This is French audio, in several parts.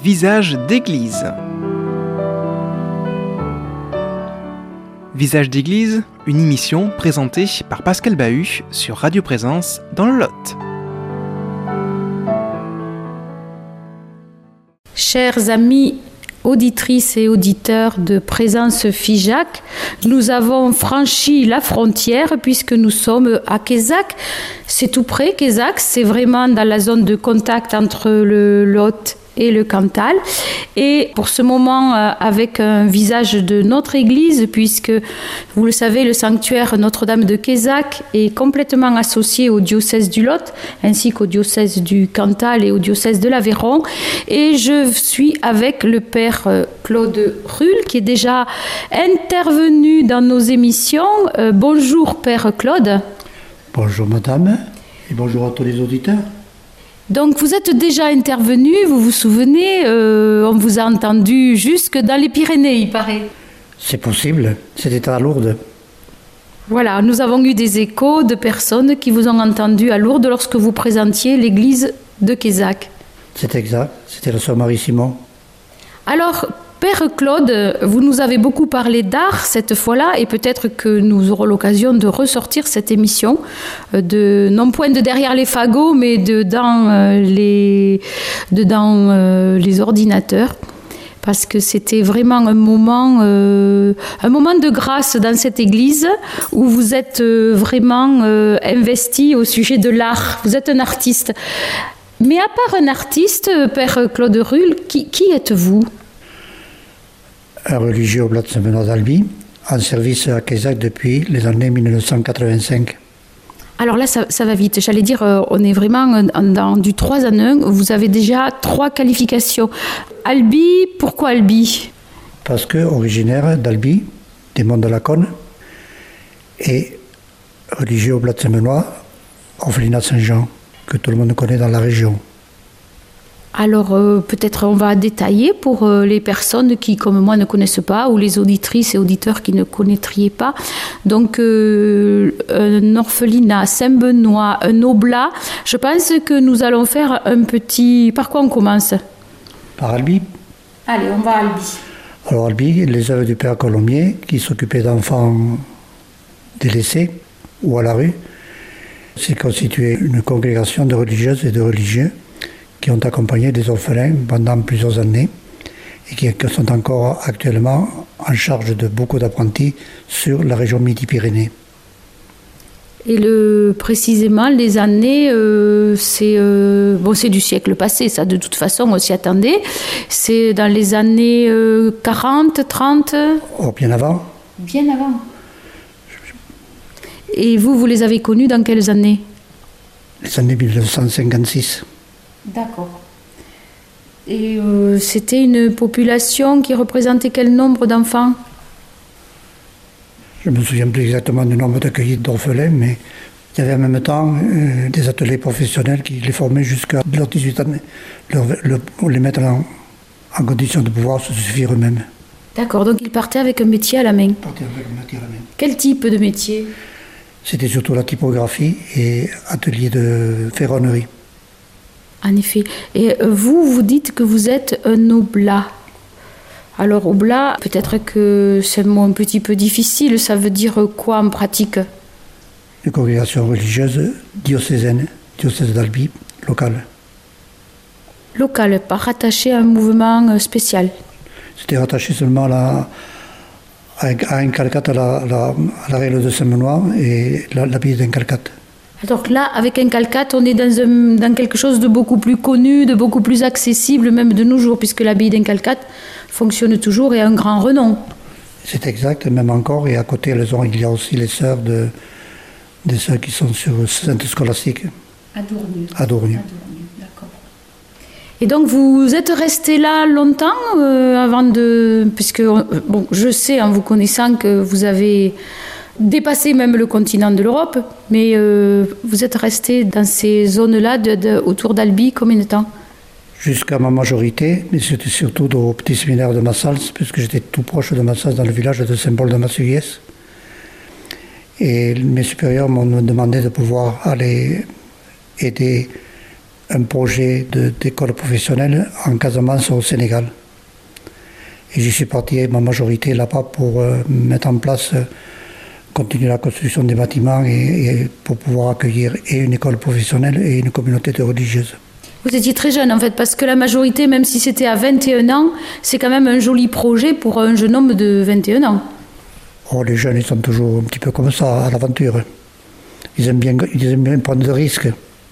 Visage d'église. Visage d'église, une émission présentée par Pascal Bahut sur Radio Présence dans le Lot. Chers amis auditrices et auditeurs de Présence Figeac, nous avons franchi la frontière puisque nous sommes à Quézac. C'est tout près, Quézac, c'est vraiment dans la zone de contact entre le Lot et le Cantal. Et pour ce moment, avec un visage de notre église, puisque, vous le savez, le sanctuaire Notre-Dame de Quézac est complètement associé au diocèse du Lot, ainsi qu'au diocèse du Cantal et au diocèse de l'Aveyron. Et je suis avec le père Claude Ruhl, qui est déjà intervenu dans nos émissions. Bonjour, père Claude. Bonjour, madame, et bonjour à tous les auditeurs. Donc vous êtes déjà intervenu, vous vous souvenez, on vous a entendu jusque dans les Pyrénées, il paraît. C'est possible, c'était à Lourdes. Voilà, nous avons eu des échos de personnes qui vous ont entendu à Lourdes lorsque vous présentiez l'église de Quézac. C'est exact, c'était la sœur Marie-Simon. Alors, père Claude, vous nous avez beaucoup parlé d'art cette fois-là et peut-être que nous aurons l'occasion de ressortir cette émission, non point de derrière les fagots, mais dans les ordinateurs. Parce que c'était vraiment un moment de grâce dans cette église où vous êtes vraiment investi au sujet de l'art. Vous êtes un artiste. Mais à part un artiste, père Claude Ruhl, qui êtes-vous ? Un religieux au Oblat de Saint-Benoît d'Albi, en service à Quézac depuis les années 1985. Alors là, ça va vite. J'allais dire, on est vraiment dans du 3 en 1. Vous avez déjà 3 qualifications. Albi, pourquoi Albi ? Parce que originaire d'Albi, des monts de la Cône, et religieux au Oblat de Saint-Benoît, orphelinat Saint-Jean, que tout le monde connaît dans la région. Alors, peut-être on va détailler pour les personnes qui, comme moi, ne connaissent pas, ou les auditrices et auditeurs qui ne connaîtraient pas. Donc, un orphelinat Saint-Benoît, un oblat. Je pense que nous allons faire un petit... Par quoi on commence ? Par Albi. Allez, on va à Albi. Alors, Albi, les œuvres du père Colomier, qui s'occupait d'enfants délaissés ou à la rue, c'est constitué une congrégation de religieuses et de religieux qui ont accompagné des orphelins pendant plusieurs années et qui sont encore actuellement en charge de beaucoup d'apprentis sur la région Midi-Pyrénées. Et précisément, les années, c'est du siècle passé, ça de toute façon, on s'y attendait. C'est dans les années 40, 30 ? Oh, bien avant. Bien avant. Et vous les avez connus dans quelles années ? Les années 1956. D'accord. Et c'était une population qui représentait quel nombre d'enfants ? Je ne me souviens plus exactement du nombre d'accueillis d'orphelins, mais il y avait en même temps des ateliers professionnels qui les formaient jusqu'à leurs 18 ans, pour les mettre en condition de pouvoir se suffire eux-mêmes. D'accord, donc ils partaient avec un métier à la main. Quel type de métier ? C'était surtout la typographie et atelier de ferronnerie. En effet. Et vous dites que vous êtes un oblat. Alors, oblat, peut-être que c'est un mot un petit peu difficile. Ça veut dire quoi en pratique ? Une congrégation religieuse diocésaine, diocèse d'Albi, locale. Locale, pas rattachée à un mouvement spécial. C'était rattaché seulement à un calcate à la règle de Saint-Benoît et l'abbaye d'un calcate. Donc là, avec un calcate, on est dans quelque chose de beaucoup plus connu, de beaucoup plus accessible, même de nos jours, puisque l'abbaye d'un calcate fonctionne toujours et a un grand renom. C'est exact, même encore. Et à côté, il y a aussi les sœurs des sœurs qui sont sur Sainte-Scolastique. À Dournu. D'accord. Et donc, vous êtes resté là longtemps avant de... Puisque, je sais, en vous connaissant, que vous avez... dépasser même le continent de l'Europe, mais vous êtes resté dans ces zones-là autour d'Albi combien de temps ? Jusqu'à ma majorité, mais c'était surtout au petit séminaire de Massals, puisque j'étais tout proche de Massals dans le village de Saint-Paul de Massuyès. Et mes supérieurs m'ont demandé de pouvoir aller aider un projet d'école professionnelle en Casamance au Sénégal. Et j'y suis parti, ma majorité là-bas, pour mettre en place, continuer la construction des bâtiments et pour pouvoir accueillir et une école professionnelle et une communauté de religieuses. Vous étiez très jeune en fait, parce que la majorité, même si c'était à 21 ans, c'est quand même un joli projet pour un jeune homme de 21 ans. Oh, les jeunes, ils sont toujours un petit peu comme ça, à l'aventure. Ils aiment bien prendre des risques.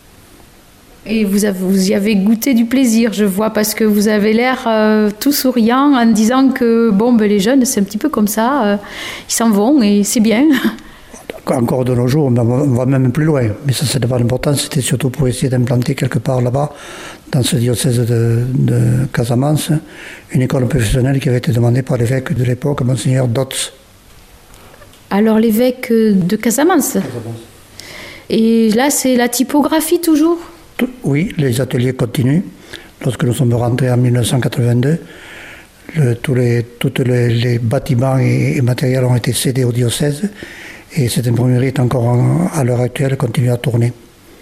Et vous y avez goûté du plaisir, je vois, parce que vous avez l'air tout souriant en disant que les jeunes, c'est un petit peu comme ça, ils s'en vont et c'est bien. Encore de nos jours, on va même plus loin. Mais ça, c'est pas l'important, c'était surtout pour essayer d'implanter quelque part là-bas, dans ce diocèse de Casamance, une école professionnelle qui avait été demandée par l'évêque de l'époque, Monseigneur Dotz. Alors l'évêque de Casamance. Et là, c'est la typographie toujours ? Oui, les ateliers continuent. Lorsque nous sommes rentrés en 1982, tous les bâtiments et matériels ont été cédés au diocèse et cette imprimerie est encore à l'heure actuelle continue à tourner.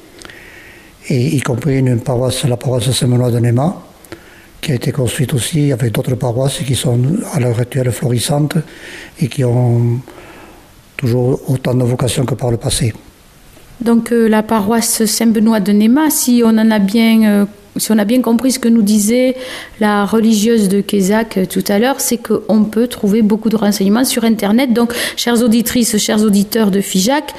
Et y compris la paroisse Saint-Benoît de Néma, qui a été construite aussi avec d'autres paroisses qui sont à l'heure actuelle florissantes et qui ont toujours autant de vocation que par le passé. Donc la paroisse Saint-Benoît de Néma, si on a bien compris ce que nous disait la religieuse de Quézac tout à l'heure, c'est qu'on peut trouver beaucoup de renseignements sur Internet. Donc, chères auditrices, chers auditeurs de FIJAC,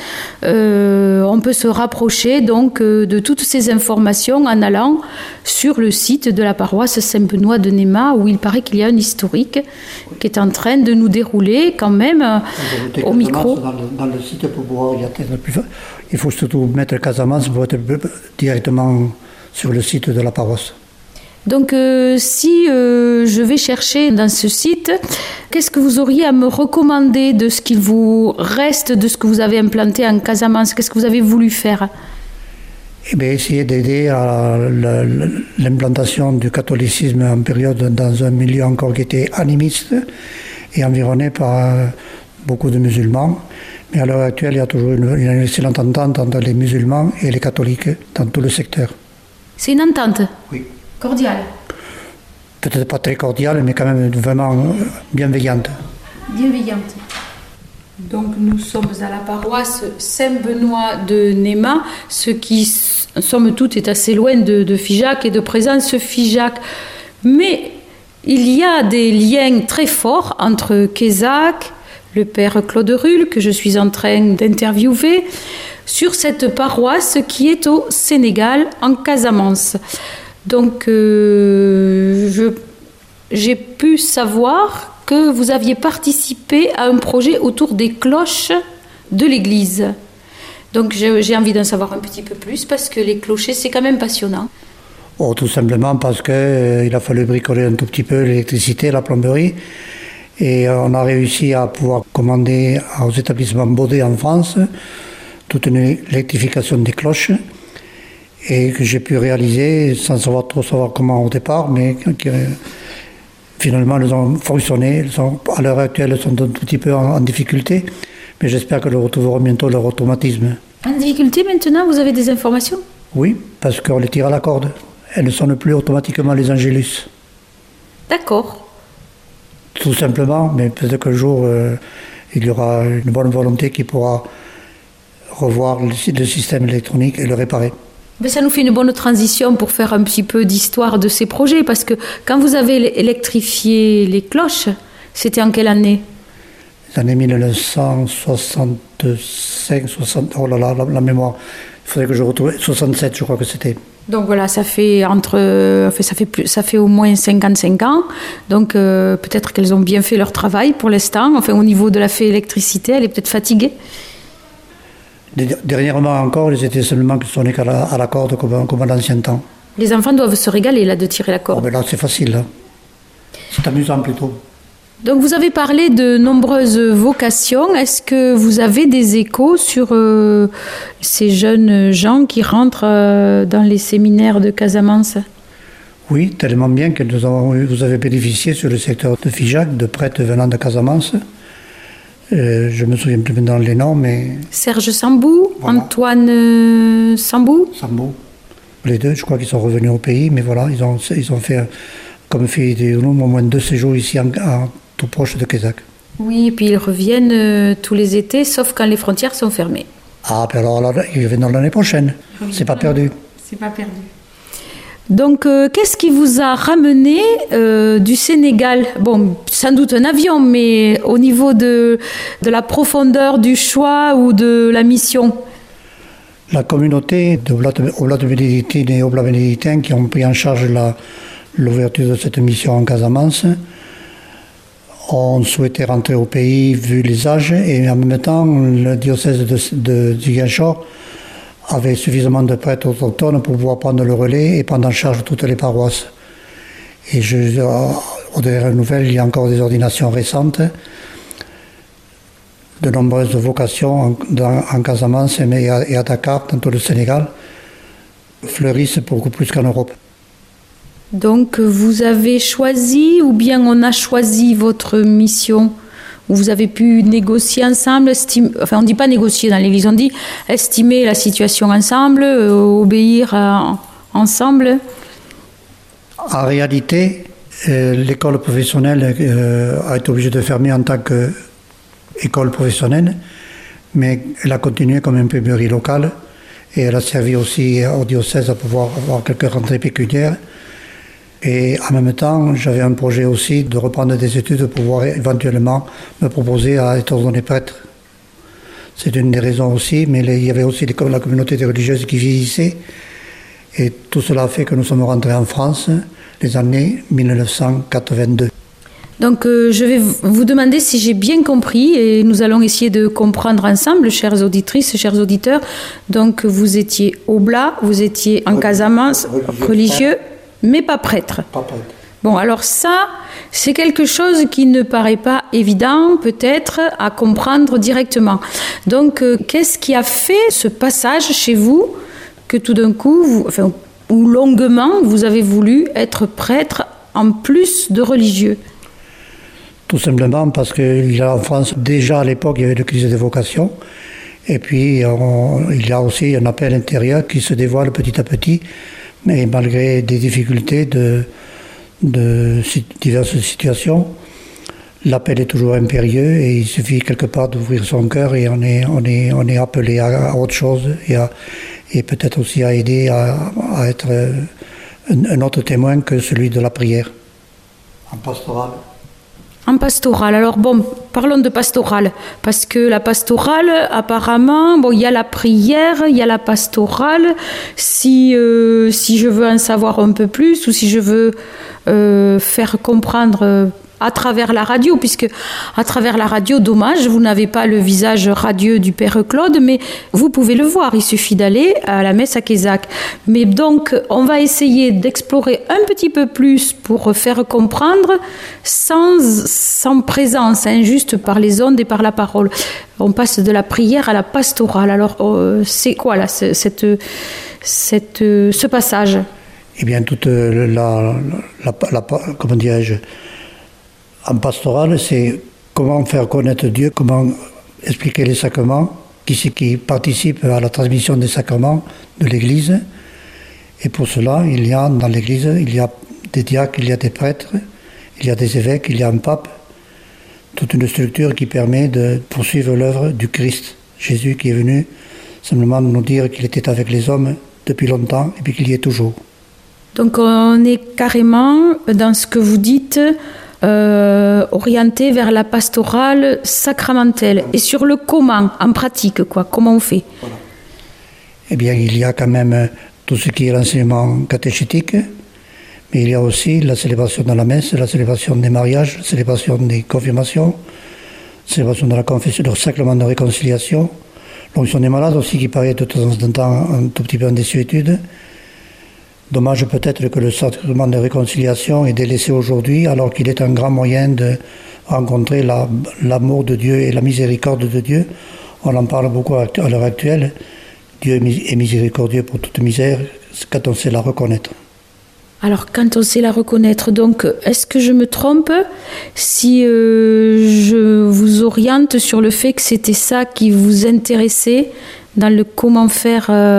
on peut se rapprocher donc de toutes ces informations en allant sur le site de la paroisse Saint-Benoît de Néma, où il paraît qu'il y a un historique qui est en train de nous dérouler quand même au micro. Dans le site pour pouvoir y atteindre plus fort. Il faut surtout mettre Casamance pour être directement sur le site de la paroisse. Donc si je vais chercher dans ce site, qu'est-ce que vous auriez à me recommander de ce qu'il vous reste, de ce que vous avez implanté en Casamance ? Qu'est-ce que vous avez voulu faire ? Eh bien, essayer d'aider à l'implantation du catholicisme en période dans un milieu encore qui était animiste et environné par beaucoup de musulmans. Mais à l'heure actuelle, il y a toujours une excellente entente entre les musulmans et les catholiques dans tout le secteur. C'est une entente ? Oui. Cordiale ? Peut-être pas très cordiale, mais quand même vraiment bienveillante. Bienveillante. Donc nous sommes à la paroisse Saint-Benoît de Néma, ce qui, somme toute, est assez loin de FIJAC et de présence FIJAC. Mais il y a des liens très forts entre Quézac, le père Claude Rulle, que je suis en train d'interviewer, sur cette paroisse qui est au Sénégal, en Casamance. Donc, j'ai pu savoir que vous aviez participé à un projet autour des cloches de l'église. Donc, j'ai envie d'en savoir un petit peu plus, parce que les clochers, c'est quand même passionnant. Oh, tout simplement parce qu'il a fallu bricoler un tout petit peu l'électricité, la plomberie. Et on a réussi à pouvoir commander aux établissements Baudet en France toute une électrification des cloches et que j'ai pu réaliser sans trop savoir comment au départ, mais qui finalement elles ont fonctionné. À l'heure actuelle, elles sont un tout petit peu en difficulté, mais j'espère qu'elles retrouveront bientôt leur automatisme. En difficulté maintenant, vous avez des informations ? Oui, parce qu'on les tire à la corde. Elles ne sonnent plus automatiquement les Angélus. D'accord. Tout simplement, mais peut-être qu'un jour, il y aura une bonne volonté qui pourra revoir le système électronique et le réparer. Mais ça nous fait une bonne transition pour faire un petit peu d'histoire de ces projets, parce que quand vous avez électrifié les cloches, c'était en quelle année ? Les années 1965, 60, oh là là, la mémoire, il faudrait que je retrouve, 67 je crois que c'était. Donc voilà, ça fait au moins 55 ans. Donc peut-être qu'elles ont bien fait leur travail pour l'instant. Enfin, au niveau de la fée électricité, elle est peut-être fatiguée. Dernièrement encore, ils étaient seulement sonnés à la corde comme à l'ancien temps. Les enfants doivent se régaler là de tirer la corde. Oh, ben là, c'est facile. Là. C'est amusant plutôt. Donc vous avez parlé de nombreuses vocations. Est-ce que vous avez des échos sur ces jeunes gens qui rentrent dans les séminaires de Casamance ? Oui, tellement bien que vous avez bénéficié sur le secteur de FIJAC de prêtres venant de Casamance. Je me souviens plus maintenant les noms, mais... Serge Sambou, voilà. Antoine Sambou. Sambou. Les deux, je crois qu'ils sont revenus au pays, mais voilà, ils ont fait, comme fait au moins 2 séjours ici, tout proche de Quézac. Oui, et puis ils reviennent tous les étés, sauf quand les frontières sont fermées. Ah, puis alors là, ils reviennent l'année prochaine. C'est pas perdu. C'est pas perdu. Donc, qu'est-ce qui vous a ramené du Sénégal? Bon, sans doute un avion, mais au niveau de la profondeur du choix ou de la mission? La communauté de Oblats bénédictines et Oblats bénédictins qui ont pris en charge l'ouverture de cette mission en Casamance ont souhaité rentrer au pays vu les âges, et en même temps, le diocèse de Ziguinchor avait suffisamment de prêtres autochtones pour pouvoir prendre le relais et prendre en charge toutes les paroisses. Et aux dernières nouvelles, il y a encore des ordinations récentes. De nombreuses vocations en Casamance et à Dakar, dans tout le Sénégal, fleurissent beaucoup plus qu'en Europe. Donc vous avez choisi, ou bien on a choisi votre mission? Vous avez pu négocier ensemble, enfin on ne dit pas négocier dans l'Église, on dit estimer la situation ensemble, obéir ensemble? En réalité, l'école professionnelle a été obligée de fermer en tant qu'école professionnelle, mais elle a continué comme imprimerie locale et elle a servi aussi au diocèse à pouvoir avoir quelques rentrées pécuniaires. Et en même temps, j'avais un projet aussi de reprendre des études pour pouvoir éventuellement me proposer à être ordonné prêtre. C'est une des raisons aussi, mais il y avait aussi la communauté des religieuses qui vieillissait. Et tout cela a fait que nous sommes rentrés en France les années 1982. Donc je vais vous demander si j'ai bien compris, et nous allons essayer de comprendre ensemble, chères auditrices, chers auditeurs. Donc vous étiez oblat, vous étiez en Casamance, religieux, mais pas prêtre. Pas prêtre. Bon, alors ça, c'est quelque chose qui ne paraît pas évident, peut-être, à comprendre directement. Donc, qu'est-ce qui a fait ce passage chez vous, que tout d'un coup, ou longuement, vous avez voulu être prêtre en plus de religieux? Tout simplement parce qu'en France, déjà à l'époque, il y avait le crise des vocations. Et puis, il y a aussi un appel intérieur qui se dévoile petit à petit. Mais malgré des difficultés de diverses situations, l'appel est toujours impérieux et il suffit quelque part d'ouvrir son cœur et on est appelé à autre chose et peut-être aussi à aider à être un autre témoin que celui de la prière. En pastoral. En pastoral. Alors bon, parlons de pastoral, parce que la pastorale, apparemment, bon, il y a la prière, il y a la pastorale. Si je veux en savoir un peu plus, ou si je veux faire comprendre à travers la radio, puisque à travers la radio, dommage, vous n'avez pas le visage radieux du Père Claude, mais vous pouvez le voir, il suffit d'aller à la messe à Quézac. Mais donc, on va essayer d'explorer un petit peu plus pour faire comprendre sans présence, hein, juste par les ondes et par la parole. On passe de la prière à la pastorale. Alors, c'est quoi là, ce passage? Eh bien, toute comment dirais-je, en pastoral, c'est comment faire connaître Dieu, comment expliquer les sacrements, qui participent à la transmission des sacrements de l'Église. Et pour cela, dans l'Église, il y a des diacres, il y a des prêtres, il y a des évêques, il y a un pape. Toute une structure qui permet de poursuivre l'œuvre du Christ, Jésus qui est venu simplement nous dire qu'il était avec les hommes depuis longtemps et puis qu'il y est toujours. Donc on est carrément dans ce que vous dites, orienté vers la pastorale sacramentelle. Et sur le comment, en pratique, comment on fait? Voilà. Eh bien, il y a quand même tout ce qui est l'enseignement catéchétique, mais il y a aussi la célébration de la messe, la célébration des mariages, la célébration des confirmations, la célébration de la confession, le sacrement de réconciliation, l'onction des malades aussi qui paraît de temps en temps un tout petit peu en désuétude. Dommage peut-être que le sacrement de réconciliation est délaissé aujourd'hui, alors qu'il est un grand moyen de rencontrer l'amour de Dieu et la miséricorde de Dieu. On en parle beaucoup à l'heure actuelle. Dieu est miséricordieux pour toute misère, quand on sait la reconnaître. Alors, quand on sait la reconnaître, donc, est-ce que je me trompe si je vous oriente sur le fait que c'était ça qui vous intéressait dans le comment faire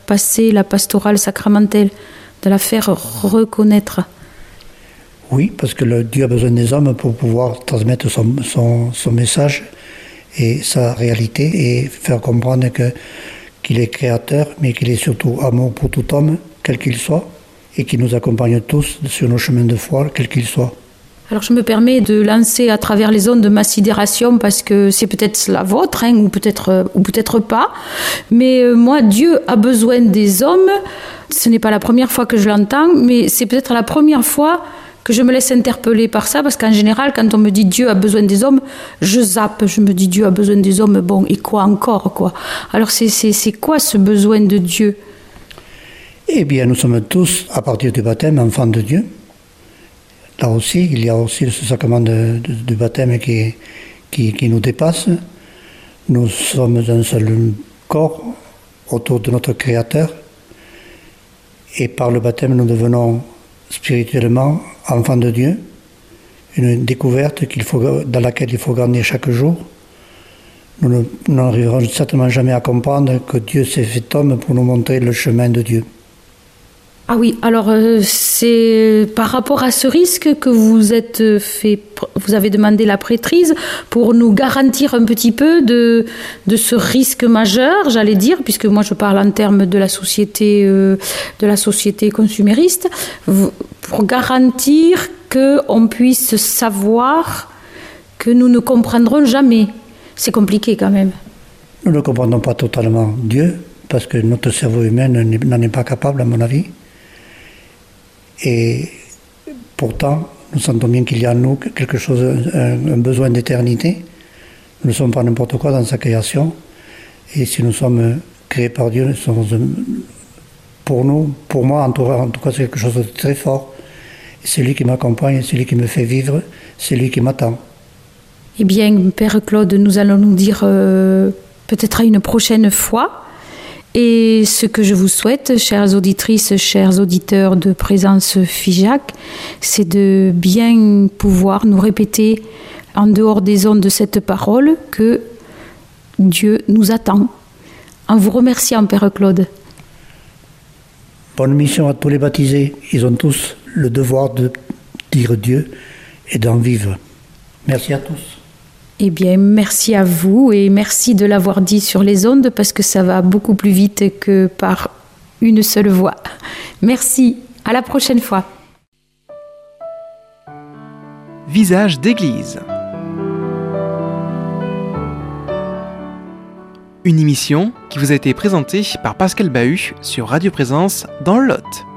passer la pastorale sacramentelle, de la faire reconnaître. Oui, parce que Dieu a besoin des hommes pour pouvoir transmettre son message et sa réalité et faire comprendre qu'il est créateur, mais qu'il est surtout amour pour tout homme, quel qu'il soit, et qu'il nous accompagne tous sur nos chemins de foi, quel qu'il soit. Alors je me permets de lancer à travers les ondes de ma sidération parce que c'est peut-être la vôtre, ou peut-être pas. Mais moi, Dieu a besoin des hommes. Ce n'est pas la première fois que je l'entends, mais c'est peut-être la première fois que je me laisse interpeller par ça, parce qu'en général, quand on me dit Dieu a besoin des hommes, je zappe, je me dis Dieu a besoin des hommes, bon, et quoi encore, quoi. Alors c'est quoi ce besoin de Dieu ? Eh bien, nous sommes tous, à partir du baptême, enfants de Dieu. Là aussi, il y a aussi ce sacrement du baptême qui nous dépasse. Nous sommes un seul corps autour de notre Créateur. Et par le baptême, nous devenons spirituellement enfants de Dieu. Une découverte dans laquelle il faut grandir chaque jour. Nous n'arriverons certainement jamais à comprendre que Dieu s'est fait homme pour nous montrer le chemin de Dieu. Ah oui, alors c'est par rapport à ce risque que vous avez demandé la prêtrise pour nous garantir un petit peu de ce risque majeur, j'allais dire, puisque moi je parle en termes de la société consumériste, pour garantir qu'on puisse savoir que nous ne comprendrons jamais. C'est compliqué quand même. Nous ne comprenons pas totalement Dieu, parce que notre cerveau humain n'en est pas capable, à mon avis. Et pourtant, nous sentons bien qu'il y a en nous quelque chose, un besoin d'éternité. Nous ne sommes pas n'importe quoi dans sa création. Et si nous sommes créés par Dieu, nous sommes, pour moi, en tout cas, c'est quelque chose de très fort. Et c'est lui qui m'accompagne, c'est lui qui me fait vivre, c'est lui qui m'attend. Eh bien, Père Claude, nous allons nous dire peut-être à une prochaine fois. Et ce que je vous souhaite, chères auditrices, chers auditeurs de Présence Figeac, c'est de bien pouvoir nous répéter en dehors des ondes de cette parole que Dieu nous attend. En vous remerciant, Père Claude. Bonne mission à tous les baptisés. Ils ont tous le devoir de dire Dieu et d'en vivre. Merci à tous. Eh bien, merci à vous et merci de l'avoir dit sur les ondes parce que ça va beaucoup plus vite que par une seule voix. Merci, à la prochaine fois. Visage d'église. Une émission qui vous a été présentée par Pascal Bahut sur Radio Présence dans le Lot.